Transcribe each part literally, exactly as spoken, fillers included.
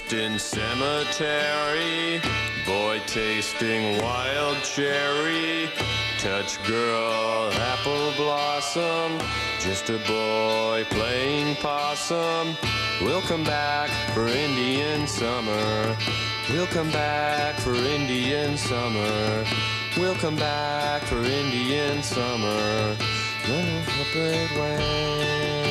in cemetery, boy tasting wild cherry, touch girl apple blossom, just a boy playing possum. We'll come back for Indian summer. We'll come back for Indian summer. We'll come back for Indian summer. Run a separate way.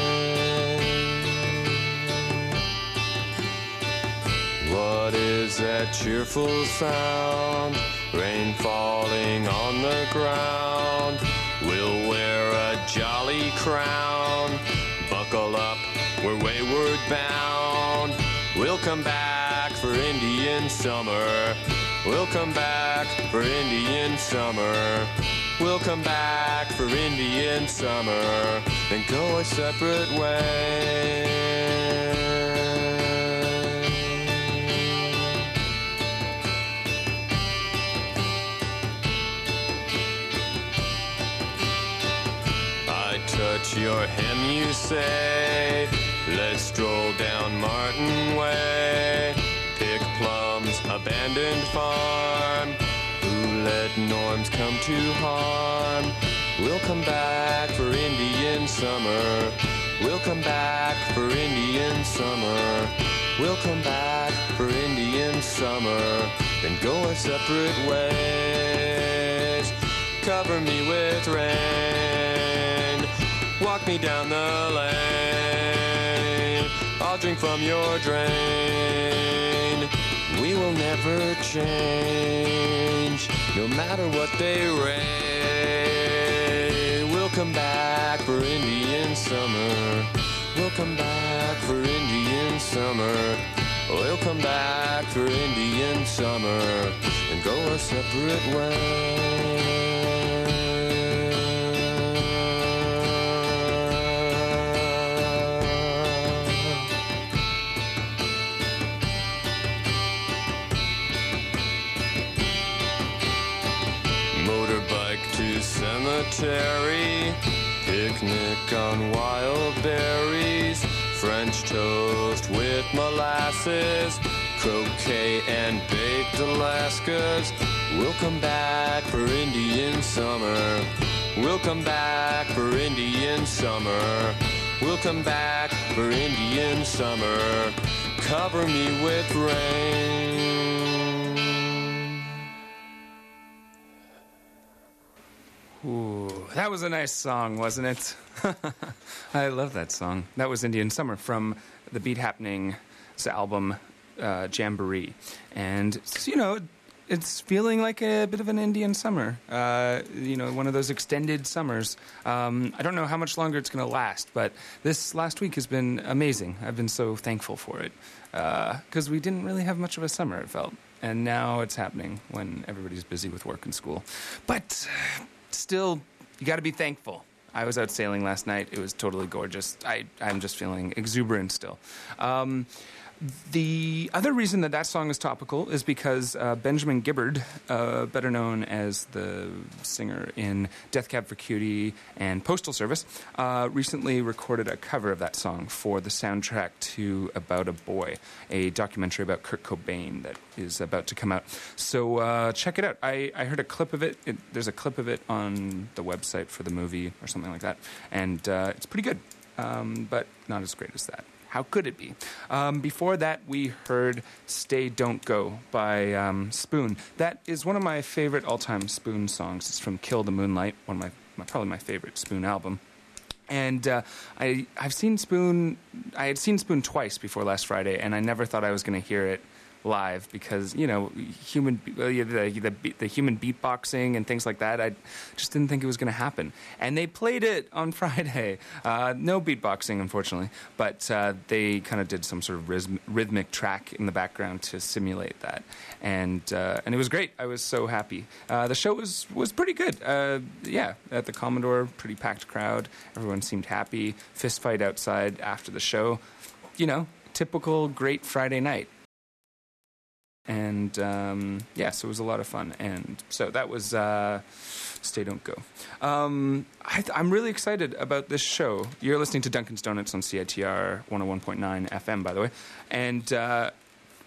What is that cheerful sound? Rain falling on the ground. We'll wear a jolly crown. Buckle up, we're wayward bound. We'll come back for Indian summer. We'll come back for Indian summer. We'll come back for Indian summer and go a separate way. I touch your hem, you say. Let's stroll down Martin Way. Pick plums, abandoned farm. Who let norms come to harm? We'll come back for Indian summer. We'll come back for Indian summer. We'll come back for Indian summer. Then go our separate ways. Cover me with rain. Walk me down the lane. I'll drink from your drain. We will never change, no matter what they rain. We'll come back for Indian summer. We'll come back for Indian summer. We'll come back for Indian summer and go our separate ways. Cemetery, picnic on wild berries, French toast with molasses, croquet and baked Alaskas. We'll come back for Indian summer. We'll come back for Indian summer. We'll come back for Indian summer. Cover me with rain. Ooh, that was a nice song, wasn't it? I love that song. That was Indian Summer from the Beat Happening's album, uh, Jamboree. And, you know, it's feeling like a bit of an Indian summer. Uh, you know, one of those extended summers. Um, I don't know how much longer it's going to last, but this last week has been amazing. I've been so thankful for it. Because uh, we didn't really have much of a summer, it felt. And now it's happening when everybody's busy with work and school. But still, you got to be thankful. I was out sailing last night. It was totally gorgeous. I, I'm just feeling exuberant still. Um, the other reason that that song is topical is because uh, Benjamin Gibbard, uh, better known as the singer in Death Cab for Cutie and Postal Service, uh, recently recorded a cover of that song for the soundtrack to About a Boy, a documentary about Kurt Cobain that is about to come out. So uh, check it out. I, I heard a clip of it. it. There's a clip of it on the website for the movie or something like that, and uh, it's pretty good, um, but not as great as that. How could it be? Um, before that, we heard Stay Don't Go by um, Spoon. That is one of my favorite all-time Spoon songs. It's from Kill the Moonlight, one of my, my probably my favorite Spoon album. And uh, I, I've seen Spoon, I had seen Spoon twice before last Friday, and I never thought I was going to hear it live because, you know, human well, yeah, the, the the human beatboxing and things like that, I just didn't think it was going to happen. And they played it on Friday. Uh, no beatboxing, unfortunately, but uh, they kind of did some sort of rhythm, rhythmic track in the background to simulate that. And uh, and it was great. I was so happy. Uh, the show was, was pretty good. Uh, yeah, at the Commodore, pretty packed crowd. Everyone seemed happy. Fist fight outside after the show. You know, typical great Friday night. And, um, yeah, so it was a lot of fun. And so that was uh, Stay Don't Go. Um, I th- I'm really excited about this show. You're listening to Dunkin's Donuts on C I T R one oh one point nine F M, by the way. And uh,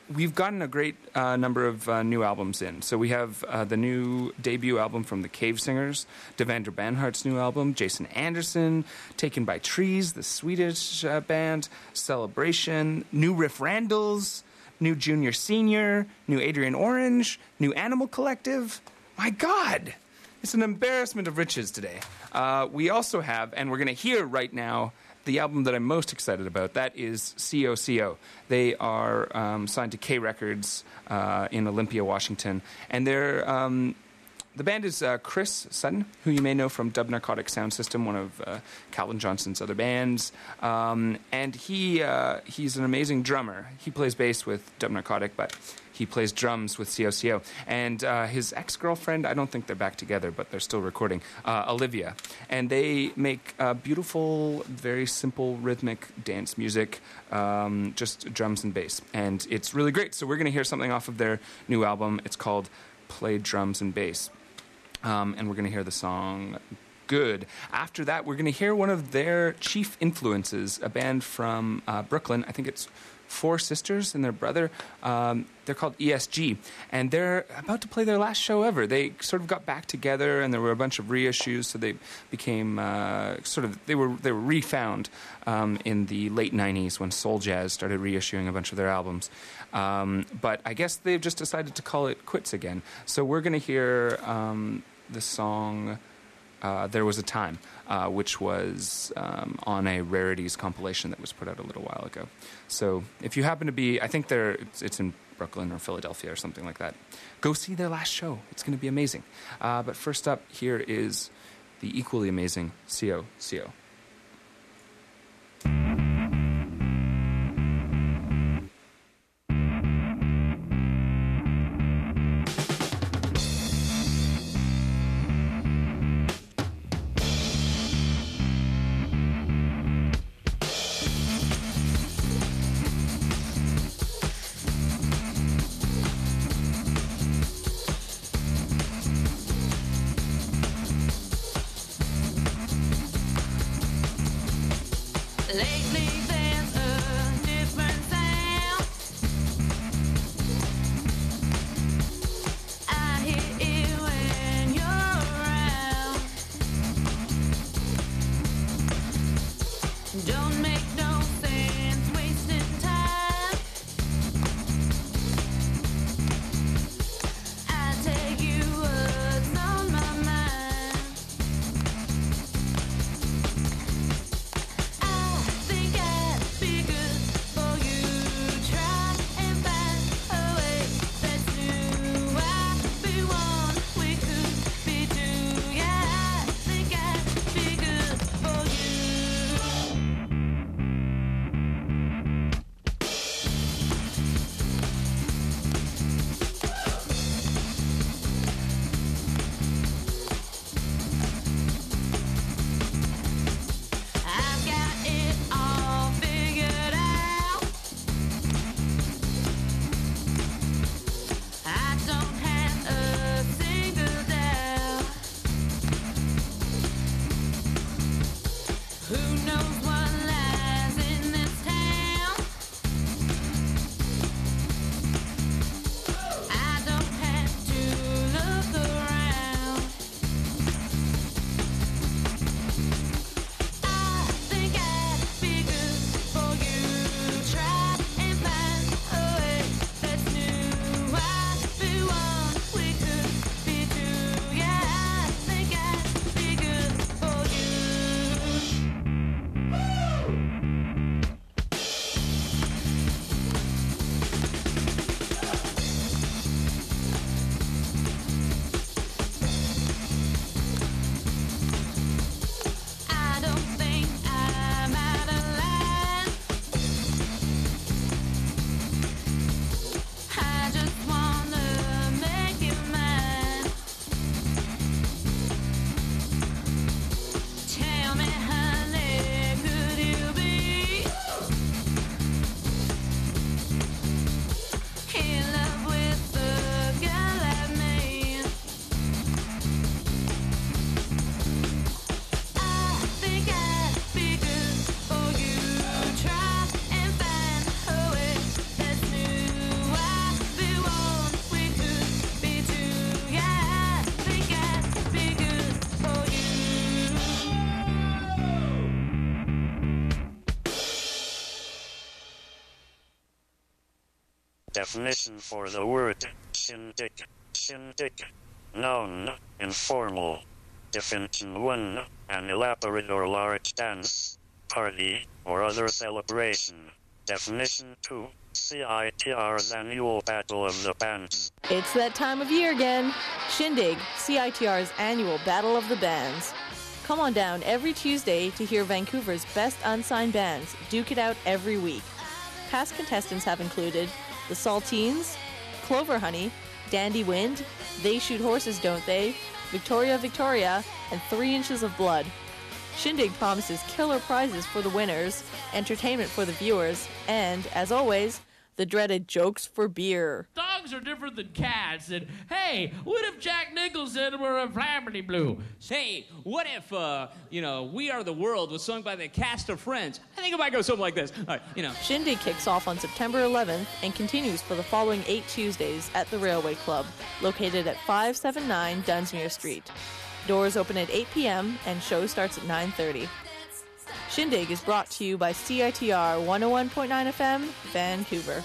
we've gotten a great uh, number of uh, new albums in. So we have uh, the new debut album from the Cave Singers, Devendra Banhart's new album, Jason Anderson, Taken by Trees, the Swedish uh, band, Celebration, new Riff Randalls, new Junior Senior, new Adrian Orange, new Animal Collective. My God, it's an embarrassment of riches today. Uh, we also have, and we're going to hear right now, the album that I'm most excited about. That is C O C O. They are um, signed to K Records uh, in Olympia, Washington. And they're... Um, The band is uh, Chris Sutton, who you may know from Dub Narcotic Sound System, one of uh, Calvin Johnson's other bands. Um, and he uh, he's an amazing drummer. He plays bass with Dub Narcotic, but he plays drums with C O C O. And uh, his ex-girlfriend, I don't think they're back together, but they're still recording, uh, Olivia. And they make uh, beautiful, very simple rhythmic dance music, um, just drums and bass. And it's really great. So we're going to hear something off of their new album. It's called Play Drums and Bass. Um, and we're going to hear the song Good. After that, we're going to hear one of their chief influences, a band from uh, Brooklyn. I think it's Four Sisters and their brother. Um, they're called E S G, and they're about to play their last show ever. They sort of got back together, and there were a bunch of reissues, so they became uh, sort of they were they were refound um, in the late nineties when Soul Jazz started reissuing a bunch of their albums. Um, but I guess they've just decided to call it quits again. So we're going to hear um, the song uh, There Was a Time, uh, which was um, on a Rarities compilation that was put out a little while ago. So if you happen to be, I think they're, it's, it's in Brooklyn or Philadelphia or something like that, go see their last show. It's going to be amazing. Uh, but first up, here is the equally amazing C O C O. Think I Definition for the word shindig. Shindig. Noun, informal. Definition one, an elaborate or large dance, party, or other celebration. Definition two, C I T R's annual Battle of the Bands. It's that time of year again. Shindig, C I T R's annual Battle of the Bands. Come on down every Tuesday to hear Vancouver's best unsigned bands duke it out every week. Past contestants have included The Saltines, Clover Honey, Dandy Wind, They Shoot Horses, Don't They?, Victoria Victoria, and Three Inches of Blood. Shindig promises killer prizes for the winners, entertainment for the viewers, and, as always, the dreaded jokes for beer. Dogs are different than cats, and hey, what if Jack Nicholson were a Flamity Blue? Hey, what if, uh, you know, We Are the World was sung by the cast of Friends? I think it might go something like this. All right, you know. Shindig kicks off on September eleventh and continues for the following eight Tuesdays at the Railway Club, located at five seventy-nine Dunsmuir Street. Doors open at eight p.m. and show starts at nine thirty. Shindig is brought to you by C I T R one oh one point nine F M, Vancouver.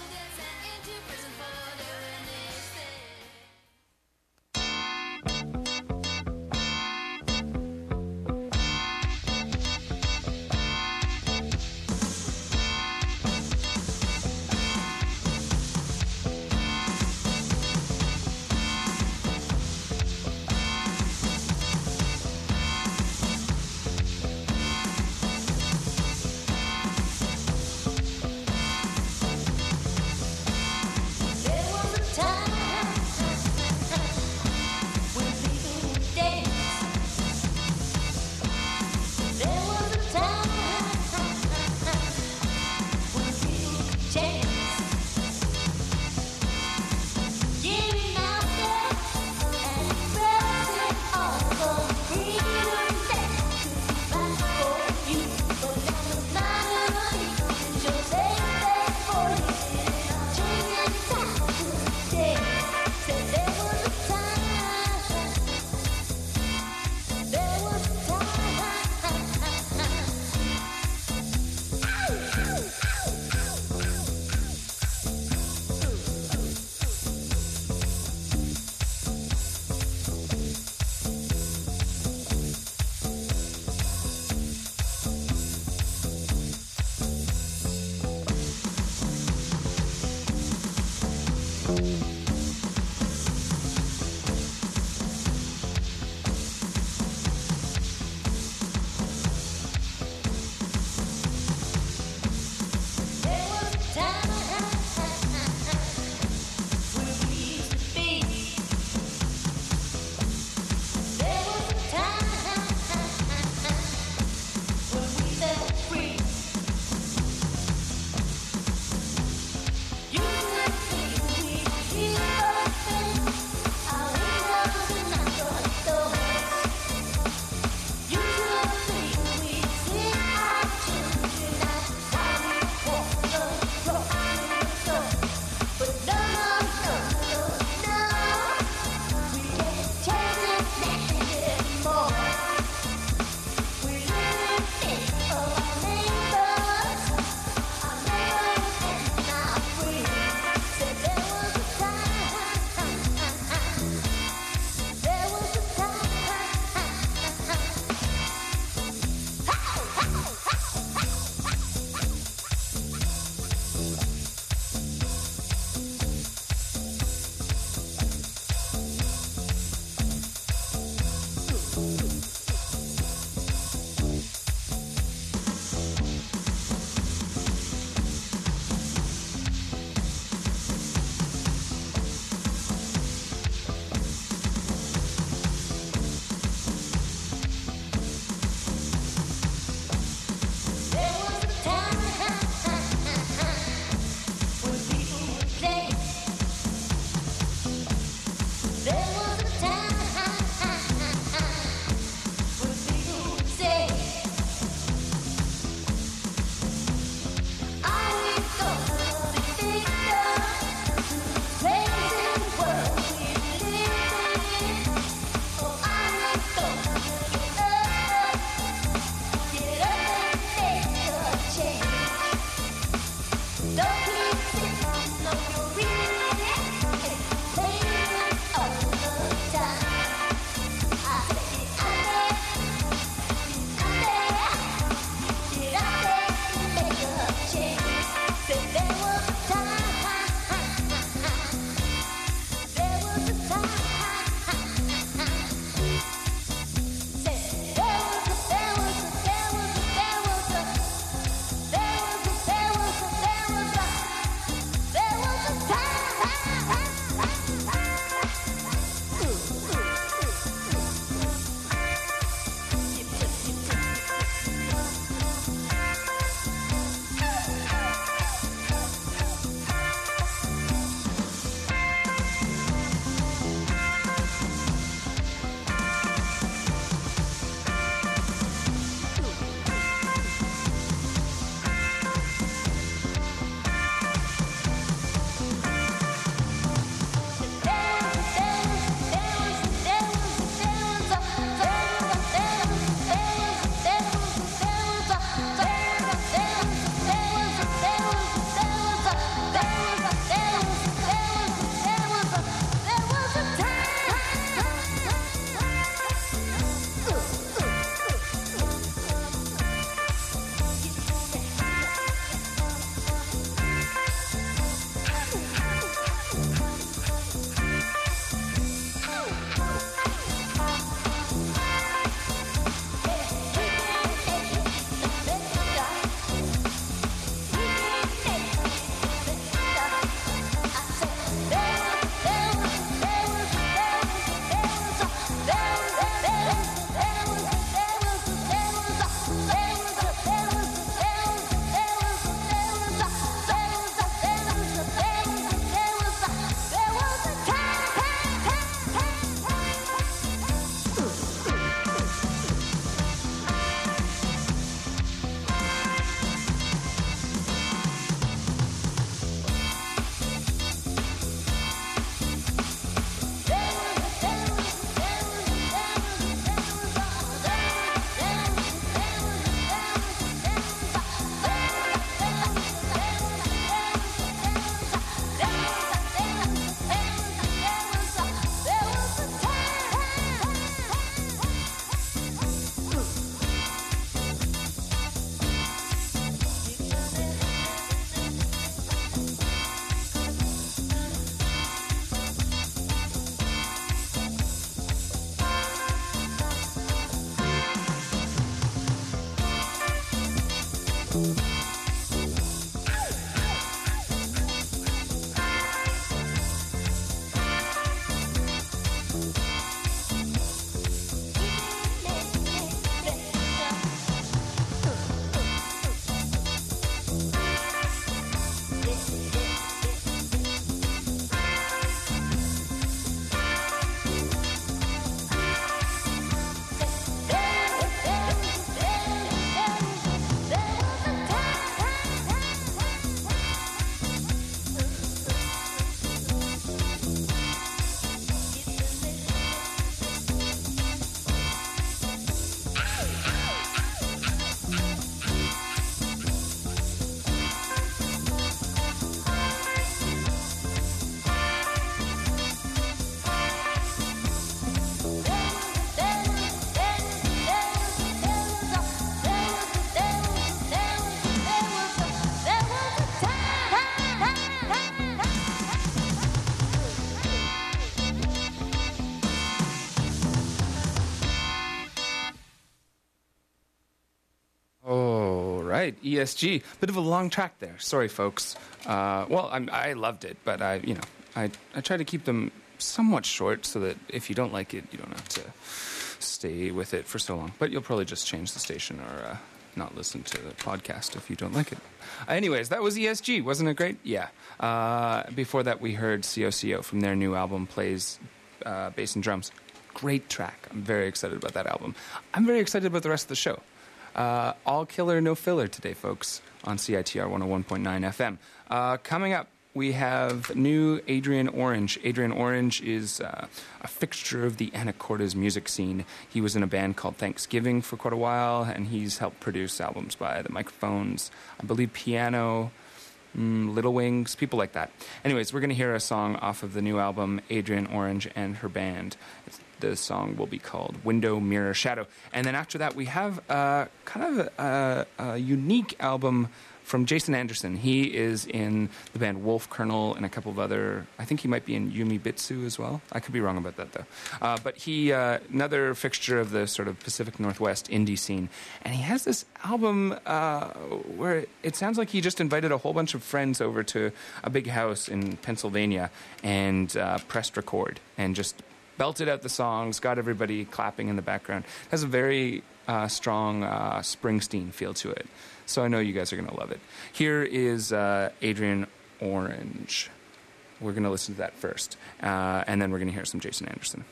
right, E S G. Bit of a long track there. Sorry, folks. Uh, well, I'm, I loved it, but I, you know, I, I try to keep them somewhat short so that if you don't like it, you don't have to stay with it for so long. But you'll probably just change the station or uh, not listen to the podcast if you don't like it. Anyways, that was E S G. Wasn't it great? Yeah. Uh, before that, we heard C O C O from their new album, Plays uh, Bass and Drums. Great track. I'm very excited about that album. I'm very excited about the rest of the show. Uh, all killer, no filler today, folks, on C I T R one oh one point nine F M. Uh, coming up, we have new Adrian Orange. Adrian Orange is uh, a fixture of the Anacortes music scene. He was in a band called Thanksgiving for quite a while, and he's helped produce albums by The Microphones, I believe Piano, mm, Little Wings, people like that. Anyways, we're going to hear a song off of the new album, Adrian Orange and Her Band. It's, the song will be called Window, Mirror, Shadow. And then after that, we have uh, kind of a, a unique album from Jason Anderson. He is in the band Wolf Colonel and a couple of other, I think he might be in Yumi Bitsu as well. I could be wrong about that, though. Uh, but he, uh, another fixture of the sort of Pacific Northwest indie scene. And he has this album uh, where it sounds like he just invited a whole bunch of friends over to a big house in Pennsylvania and uh, pressed record and just belted out the songs, got everybody clapping in the background. It has a very uh, strong uh, Springsteen feel to it. So I know you guys are going to love it. Here is uh, Adrian Orange. We're going to listen to that first. Uh, and then we're going to hear some Jason Anderson.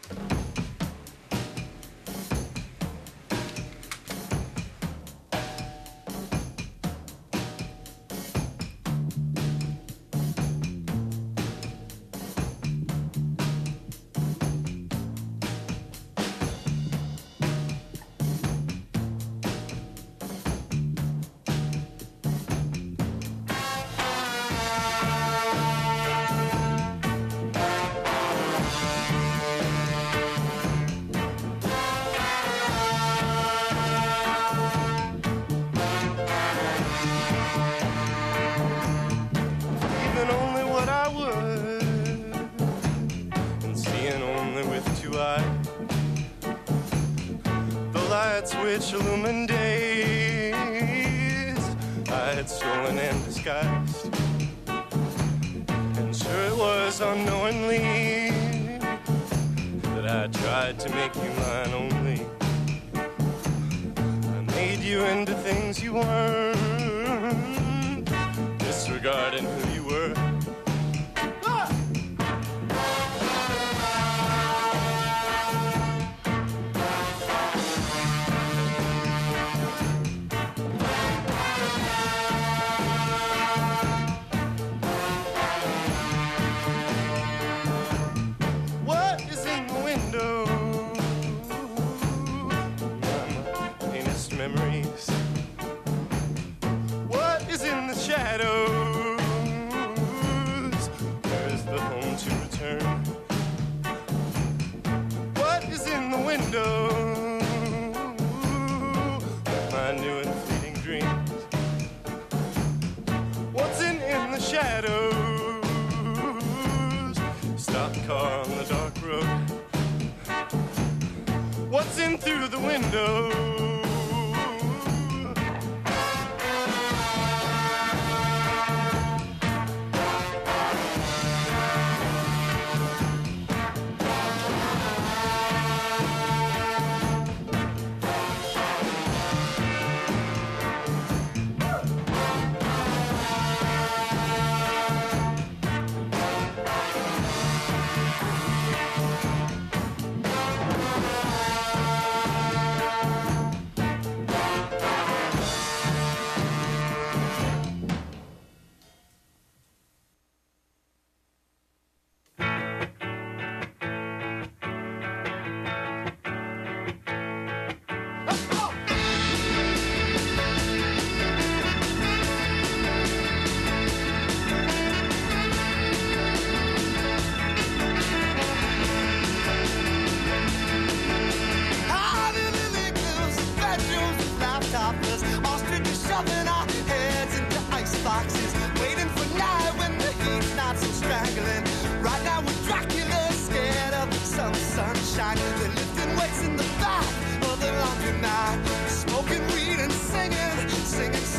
Which illumined days I had stolen and disguised, and sure it was unknowingly that I tried to make you mine only. I made you into things you weren't, disregarding who you were. Through the window. Singing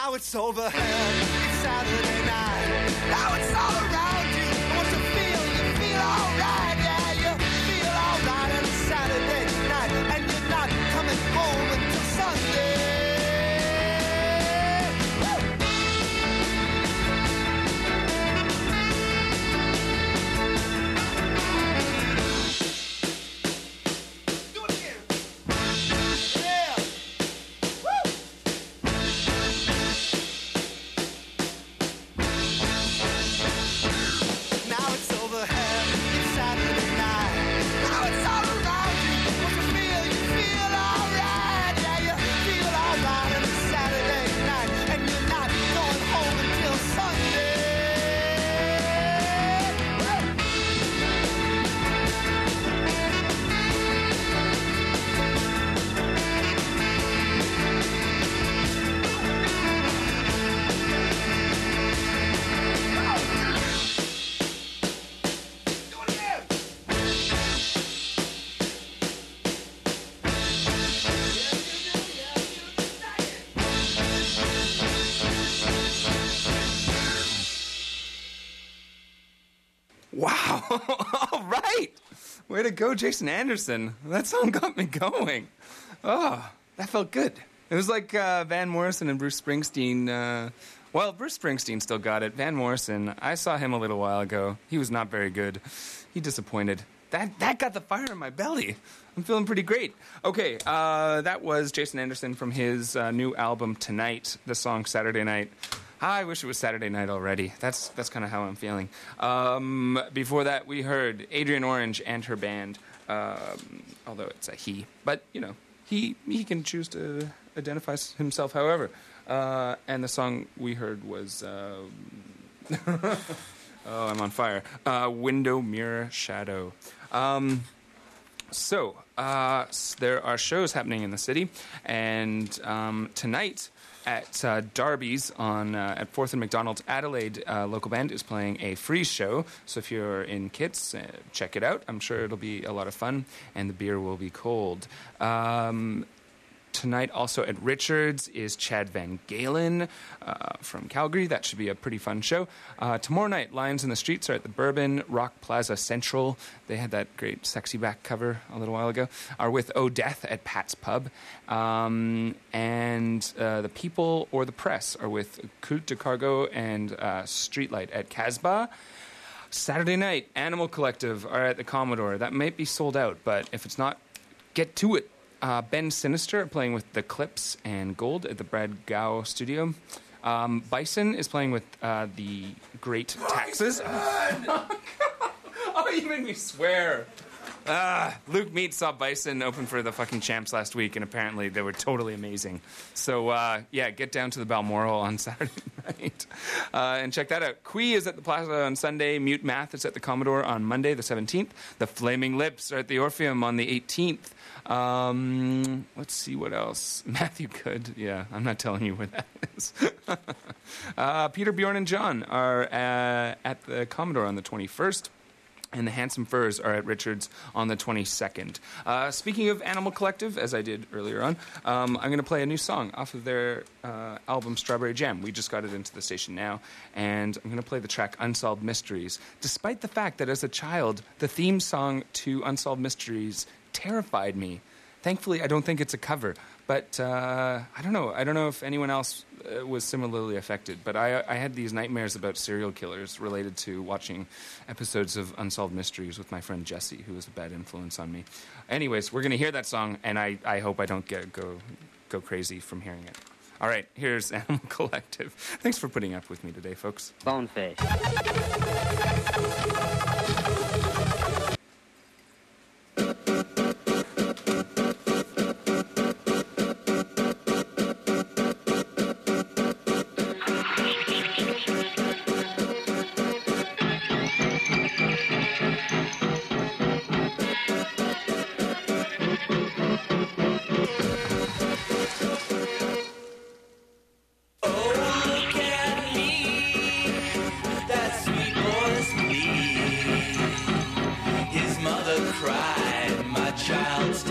Now it's overhead, it's Saturday night. Now it's all around you. What you feel, you feel alright. Yeah, you feel alright on a Saturday night. And you're not coming home until Sunday. Wow. All right. Way to go, Jason Anderson. That song got me going. Oh, that felt good. It was like uh, Van Morrison and Bruce Springsteen. Uh, well, Bruce Springsteen still got it. Van Morrison, I saw him a little while ago. He was not very good. He disappointed. That that got the fire in my belly. I'm feeling pretty great. Okay, uh, that was Jason Anderson from his uh, new album, Tonight, the song Saturday Night. I wish it was Saturday night already. That's that's kind of how I'm feeling. Um, before that, we heard Adrian Orange and her band, um, although it's a he. But, you know, he he can choose to identify himself however. Uh, and the song we heard was... Uh, oh, I'm on fire. Uh, Window, Mirror, Shadow. Um, so, uh, there are shows happening in the city. And um, tonight... At uh, Darby's on uh, at fourth and McDonald's, Adelaide uh, local band is playing a free show. So if you're in Kits, uh, check it out. I'm sure it'll be a lot of fun, and the beer will be cold. Um, tonight also at Richards is Chad Van Galen uh, from Calgary. That should be a pretty fun show. Uh, tomorrow night, Lions in the Streets are at the Bourbon Rock Plaza Central. They had that great sexy back cover a little while ago. Are with Oh Death at Pat's Pub. Um, and uh, the People or the Press are with Culte de Cargo and uh, Streetlight at Casbah. Saturday night, Animal Collective are at the Commodore. That might be sold out, but if it's not, get to it. Uh, Ben Sinister playing with The Clips and Gold at the Brad Gow studio. Um, Bison is playing with uh, the Great Taxes. Oh, you made me swear. Ah, Luke Mead saw Bison open for the fucking Champs last week, and apparently they were totally amazing. So, uh, yeah, get down to the Balmoral on Saturday night uh, and check that out. Quee is at the Plaza on Sunday. Mute Math is at the Commodore on Monday, the seventeenth. The Flaming Lips are at the Orpheum on the eighteenth. Um, let's see what else. Matthew Good. Yeah, I'm not telling you where that is. uh, Peter, Bjorn, and John are uh, at the Commodore on the twenty-first. And the Handsome Furs are at Richards on the twenty-second. Uh, speaking of Animal Collective, as I did earlier on, um, I'm going to play a new song off of their uh, album Strawberry Jam. We just got it into the station now. And I'm going to play the track Unsolved Mysteries. Despite the fact that as a child, the theme song to Unsolved Mysteries terrified me. Thankfully, I don't think it's a cover. But uh, I don't know. I don't know if anyone else uh, was similarly affected. But I, I had these nightmares about serial killers related to watching episodes of Unsolved Mysteries with my friend Jesse, who was a bad influence on me. Anyways, we're going to hear that song, and I, I hope I don't get go go crazy from hearing it. All right, here's Animal Collective. Thanks for putting up with me today, folks. Boneface.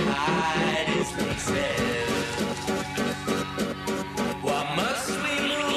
Why must we move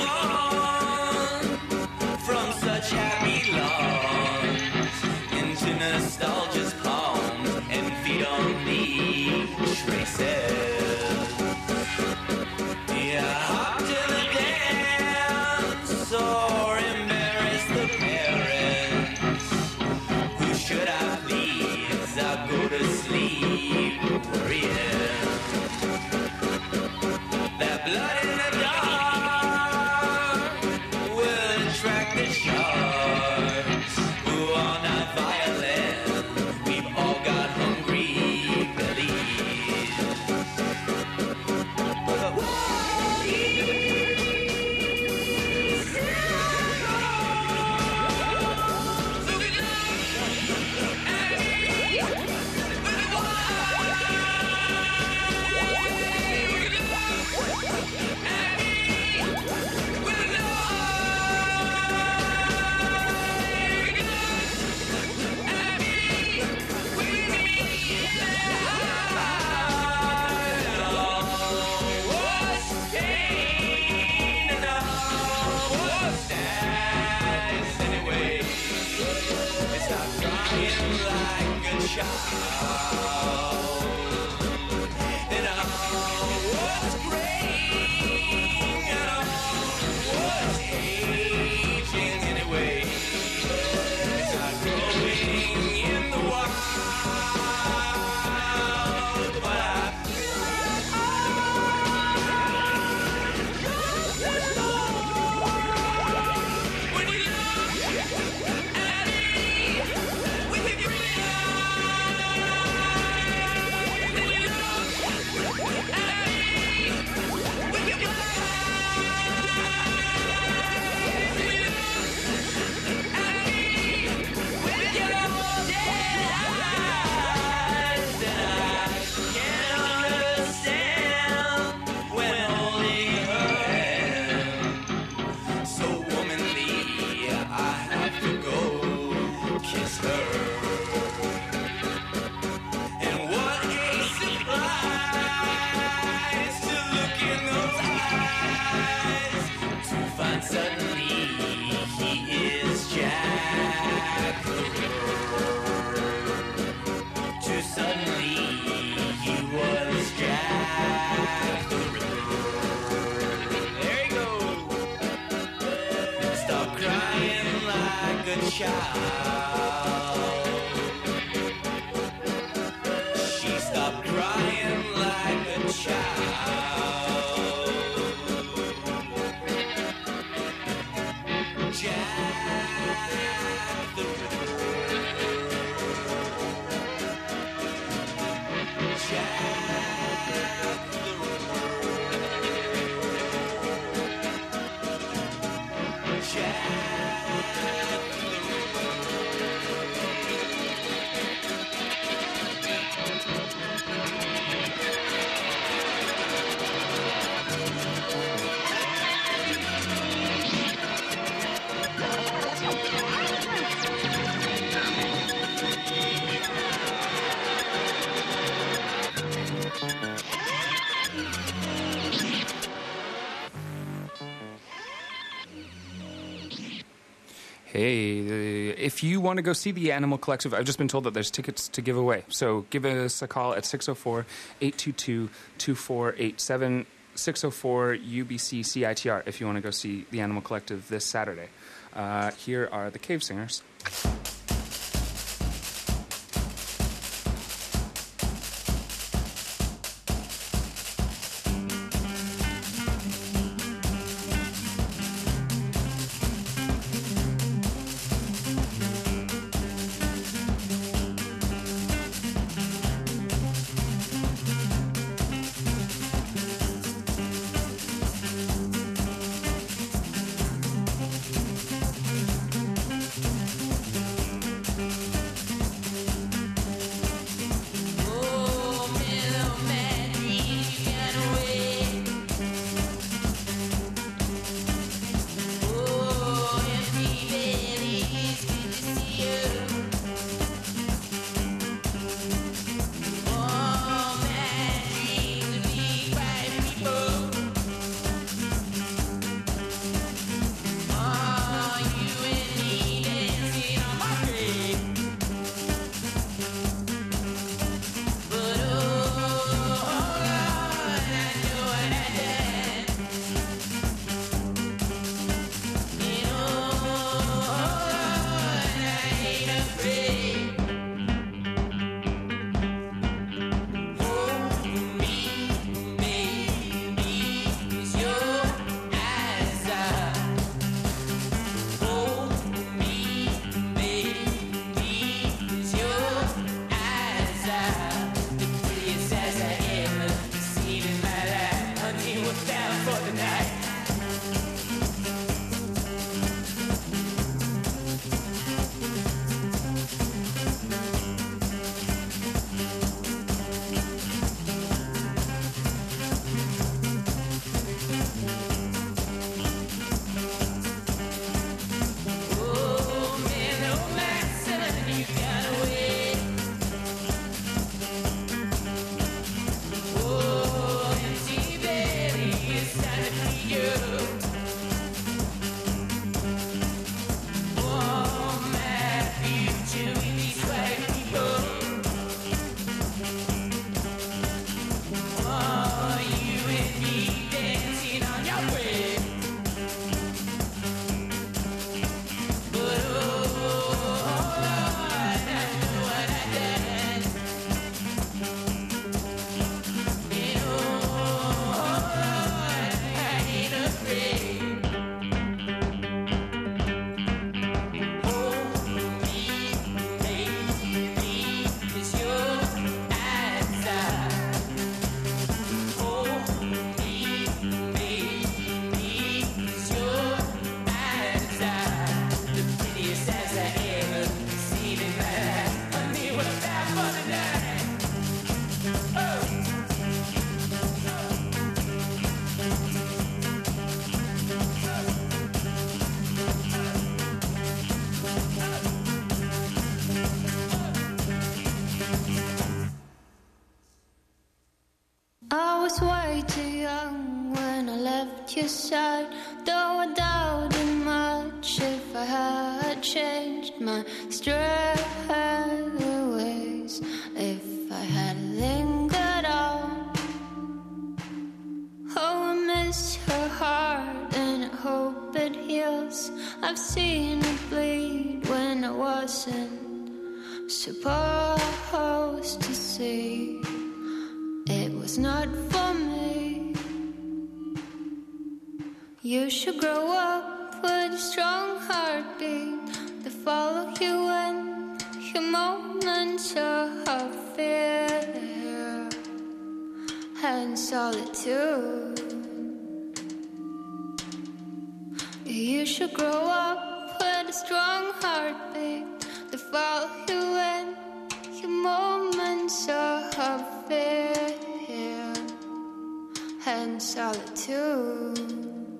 And all was great, and all was aging anyway. Not growing in the wild, but I when you look at it with your green eyes, then you look at it with your black eyes, then you look at it with your old dead eyes, then I can't understand when holding her hand. So womanly, I have to go kiss her. And what a surprise to look in those eyes, to find suddenly he is Jack the Ripper. To suddenly he was Jack the Ripper. There you go. Stop crying like a child. She stopped crying like a child. Jack the Ripper. Jack the Ripper. Jack the Hey, uh, if you want to go see the Animal Collective, I've just been told that there's tickets to give away. So give us a call at six oh four, eight two two, two four eight seven, six oh four U B C C I T R if you want to go see the Animal Collective this Saturday. Uh, here are the Cave Singers. It's time to left your side. Though I doubted much if I had changed my straight ways, if I had lingered on. Oh, I miss her heart and I hope it heals. I've seen it bleed when I wasn't supposed to see. It was not for me. You should grow up with a strong heartbeat to follow you in your moments of fear and solitude. You should grow up with a strong heartbeat to follow you in your moments of fear and solitude.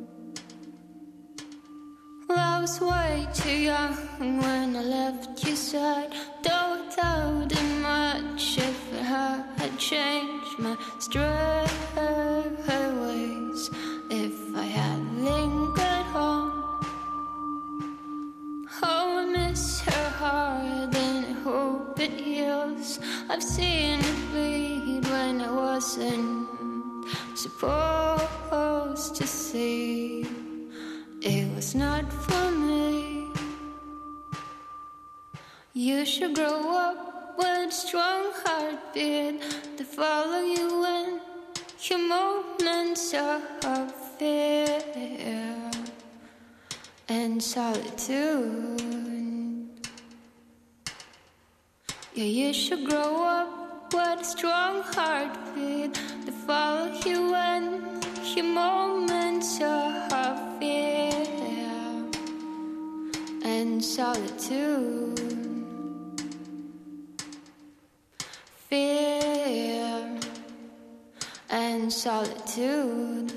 Well, I was way too young when I left your side. Though I doubted much if I had changed my straight ways, if I had lingered home. Oh, I miss her heart and I hope it heals. I've seen it bleed when I wasn't supposed to see. It was not for me. You should grow up with a strong heartbeat to follow you in your moments of fear and solitude. Yeah, you should grow up with a strong heartbeat to follow you in your moments of fear and solitude. Fear and solitude.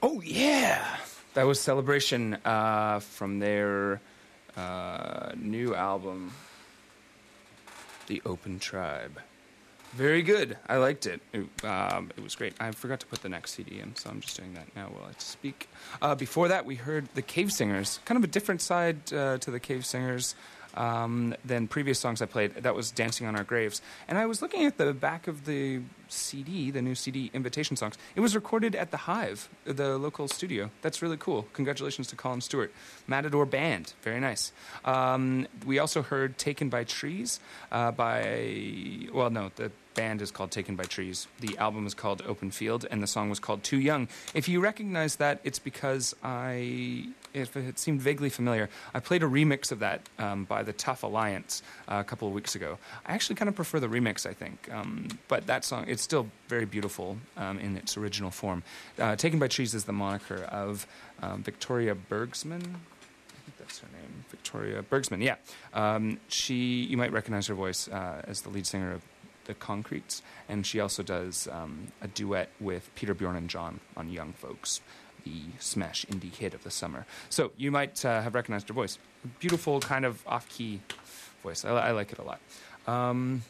Oh, yeah. That was Celebration uh, from their uh, new album, The Open Tribe. Very good. I liked it. It, um, it was great. I forgot to put the next C D in, so I'm just doing that now while I speak. Uh, before that, we heard the Cave Singers. Kind of a different side uh, to the Cave Singers um, than previous songs I played. That was Dancing on Our Graves. And I was looking at the back of the C D, the new C D invitation songs. It was recorded at the Hive, the local studio. That's really cool. Congratulations to Colin Stewart. Matador Band. Very nice. Um, we also heard Taken by Trees uh, by, well, no, the band is called Taken by Trees. The album is called Open Field, and the song was called Too Young. If you recognize that, it's because I, if it seemed vaguely familiar, I played a remix of that um, by the Tough Alliance uh, a couple of weeks ago. I actually kind of prefer the remix, I think. Um, but that song, it's still very beautiful um, in its original form. Uh, Taken by Trees is the moniker of um, Victoria Bergsman. I think that's her name. Victoria Bergsman, yeah. Um, she, you might recognize her voice uh, as the lead singer of The Concretes, and she also does um, a duet with Peter, Bjorn, and John on Young Folks, the smash indie hit of the summer. So you might uh, have recognized her voice. Beautiful, kind of off-key voice. I, I like it a lot. Um,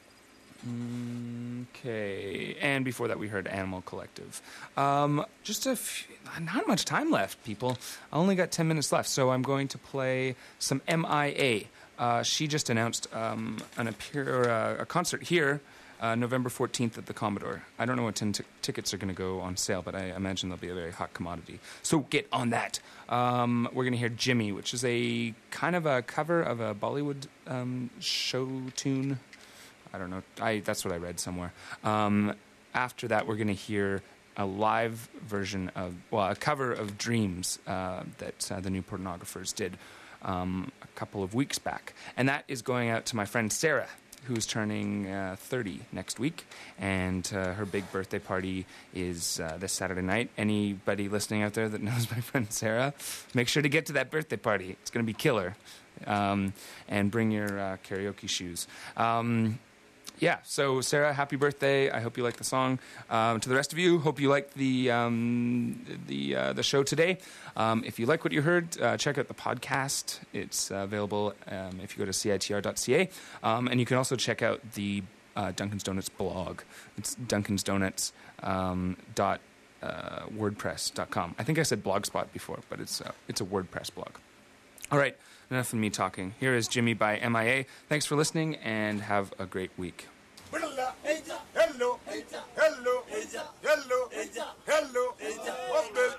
okay, and before that we heard Animal Collective. Um, just a few, not much time left, people. I only got ten minutes left, so I'm going to play some M I A. Uh, she just announced um, an appear, or, uh, a concert here, uh, November fourteenth at the Commodore. I don't know what t- tickets are going to go on sale, but I imagine they'll be a very hot commodity. So get on that. Um, we're going to hear Jimmy, which is a kind of a cover of a Bollywood um, show tune. I don't know. I, that's what I read somewhere. Um, after that, we're going to hear a live version of, well, a cover of Dreams uh, that uh, the New Pornographers did Um, a couple of weeks back. And that is going out to my friend Sarah, who's turning uh, thirty next week. And uh, her big birthday party is uh, this Saturday night. Anybody listening out there that knows my friend Sarah, make sure to get to that birthday party. It's going to be killer. Um, and bring your uh, karaoke shoes. Um, Yeah, so Sarah, happy birthday! I hope you like the song. Um, to the rest of you, hope you liked the um, the uh, the show today. Um, if you like what you heard, uh, check out the podcast. It's uh, available um, if you go to C I T R dot C A, um, and you can also check out the uh, Dunkin's Donuts blog. It's Dunkin's Donuts um, dot uh, wordpress dot com. I think I said blogspot before, but it's uh, it's a WordPress blog. All right, enough of me talking. Here is Jimmy by M I A. Thanks for listening, and have a great week. Hello, hello, hello, hello, hello, what's this?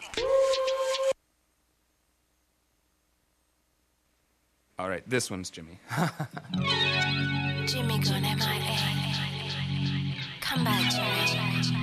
All right, this one's Jimmy. Jimmy gone M I A. Come back, Jimmy.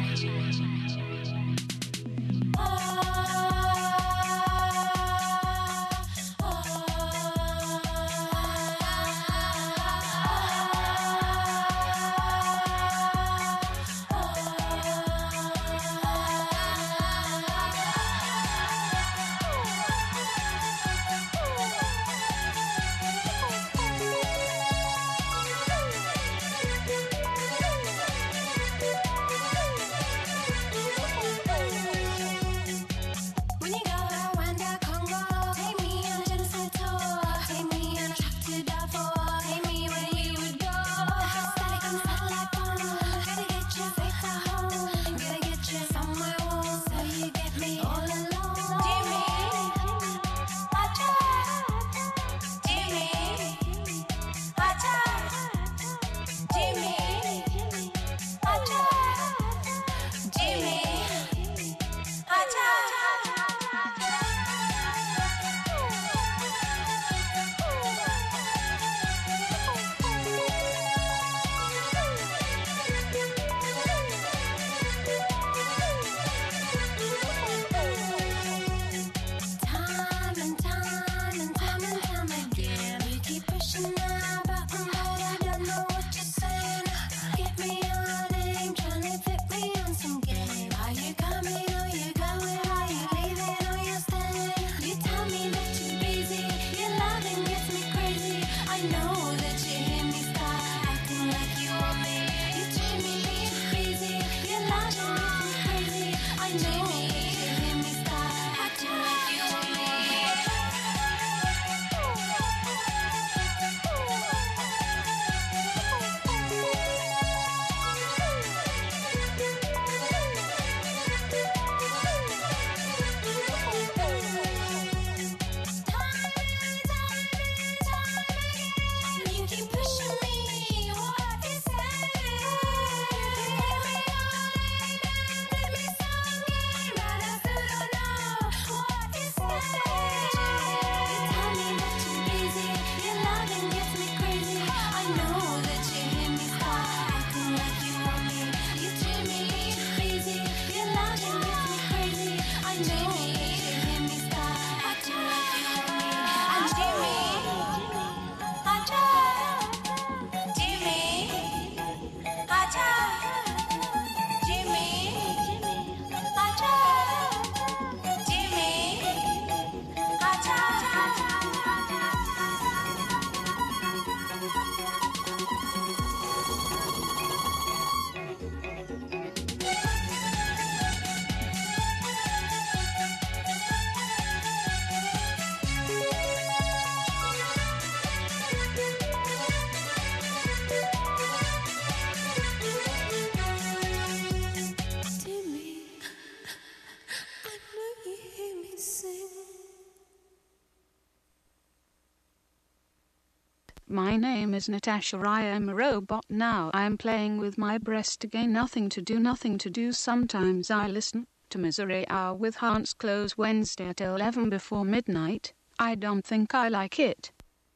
My name is Natasha. I am a robot now. I am playing with my breast again. Nothing to do, nothing to do. Sometimes I listen to Misery Hour with Hans Close Wednesday at eleven before midnight. I don't think I like it.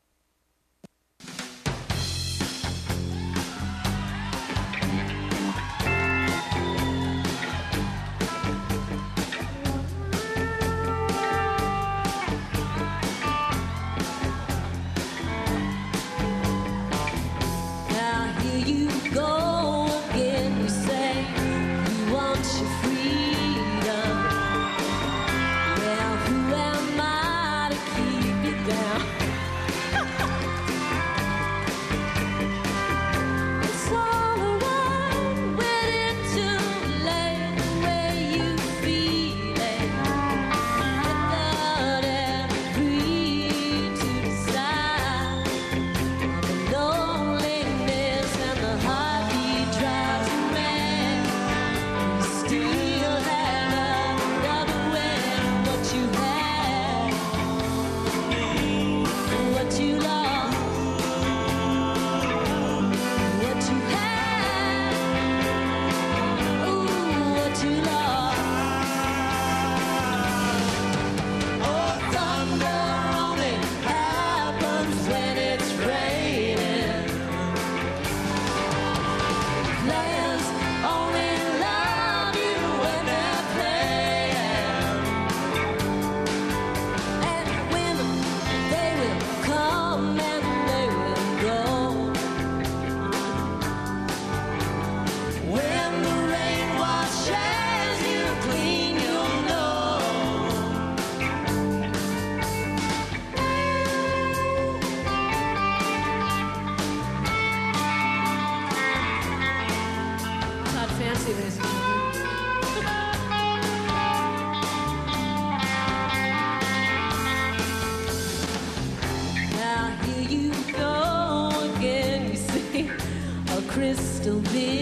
Crystal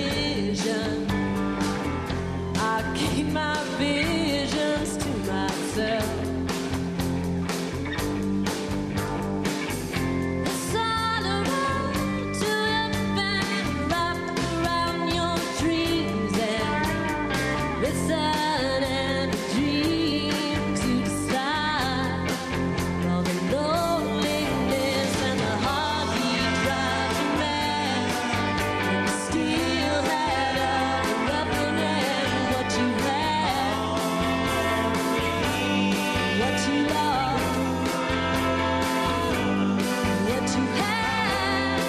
vision. I keep my visions to myself. It's all around to a band wrapped around your dreams and listen and dream to decide all the loneliness and the heartbeat drives you mad. Still had a weapon and what you had, what you lost, what you had,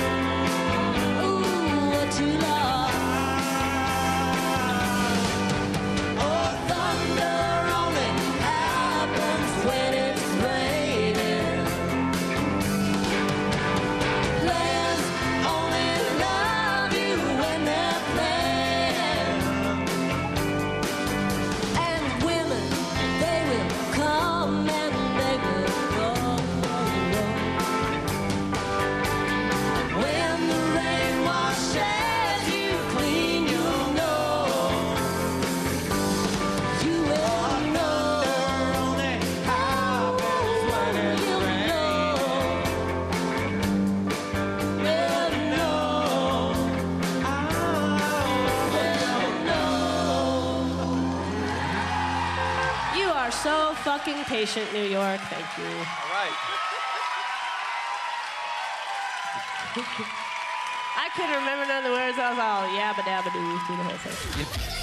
ooh, what you lost. Oh, thunder only happens when it's raining. Players only love you when they're playing. And women, they will come and they will go. When the rain washes you clean, you'll know. You will know. You'll know. Will know. You are so fucking patient, New York. Thank you. All right. I couldn't remember none of the words. I was all yabba dabba doo through the whole thing.